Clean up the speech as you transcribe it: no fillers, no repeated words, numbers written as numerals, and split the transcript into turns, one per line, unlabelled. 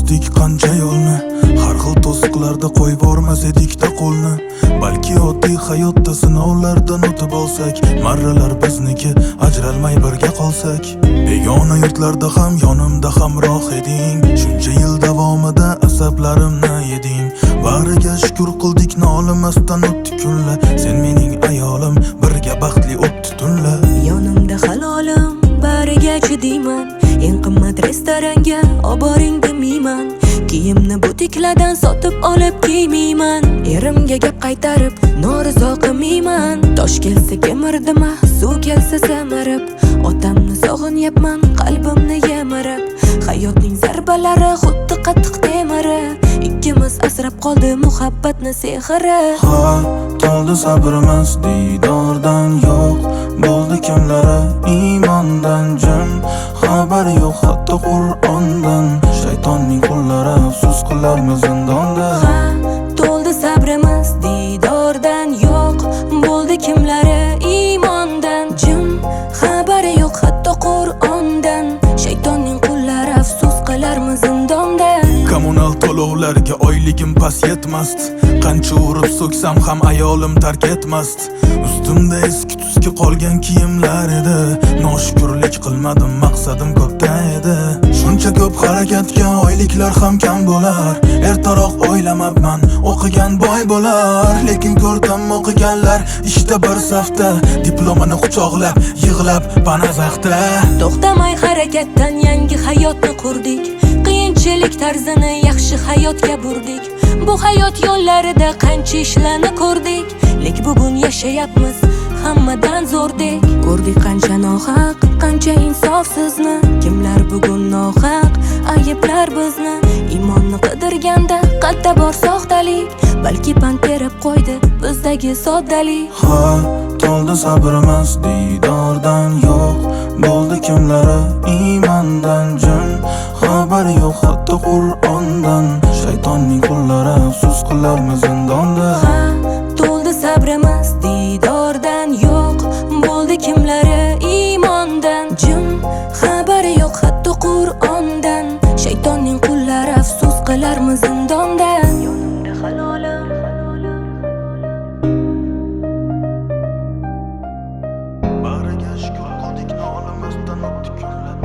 o'tdik qancha yo'lni, har xil to'siqlarda qo'yib bormas edik-da qo'lni. Balki oddiy hayotda sinovlardan o'tib olsak, marralar bizniki, ajralmay birga qolsak. Begona yurtlarda ham yonimda hamroh eding, shuncha yil davomida asablarimni yeding. Bariga shukr qildik, nolimasdan o'tdi kunlar, sen mening ayolim, birga baxtli o'tdi tunlar.
Yonimda halolim, bariga chidiyman, eng qimmat restoranga oboring demayman. Kiyimni butikladan sotib olib kiymayman, erimga gap qaytarib norizo qilmayman. Tosh kelsa kemirdima, suv kelsa samarib, otamni sog'inyapman qalbimni yemirib. Hayotning zarbalari xuddi qattiq temiri, ikkimiz asrab qoldi muhabbatni sehri.
Ha, to'ldi sabrimiz diydordan, yo'q bo'ldi kimlari iymondan. Jim xabari yo'q hatto Qur'ondan, shaytonning qullari afsus qilarmi zindonda.
Ha, to'ldi sabrimiz diydordan, yo'q bo'ldi kimlari iymondan. Jim xabari yo'q hatto Qur'ondan, shaytonning qullari afsus qilarmi zindonda.
Kommunal to'lovlarga oyligim pas yetmasd, qancha urib so'ksam ham ayolim tark etmasd. Ustimda eski tuski qolgan kiyimlar edi, noshukrlik qilmadim, maqsadim ko'pda edi. Shuncha ko'p harakatga oyliklar ham kam bo'lar, ertaroq o'ylamabman o'qigan boy bo'lar. Lekin ko'rdim o'qiganlar ishda bir safda, diplomini quchoqlab yig'lab panazaxda.
To'xtamay harakatdan yangi hayotni qurdik, qiyinchilik tarzini yaxshi hayotga burdik. Bu hayot yo'llarida qancha ishlarni ko'rdik, lek bugun yashayapmiz hammadan zo'rdek. Ko'rdik qancha nohaq, qancha insofsizni, kimlar bugun nohaq ayblar bizni. Iymonni qidirganda qayerda bor soxtalik, balki pand berib qo'ydi bizdagi soddalik.
Ha, to'ldi sabrimiz diydordan, yo'q bo'ldi kimlari iymondan. Jim xabari yo'q hatto Qur'ondan, shaytonning qullari afsus qilarmi zindonda.
Ha, to'ldi sabrimiz diydordan, yo'q bo'ldi kimlari iymondan. Jim xabari yo'q hatto Qur'ondan, shaytonning qullari afsus qilarmi zindonda. Yonimda halolim,
bariga shukr qildik, nolimasdan o'tdi kunlar.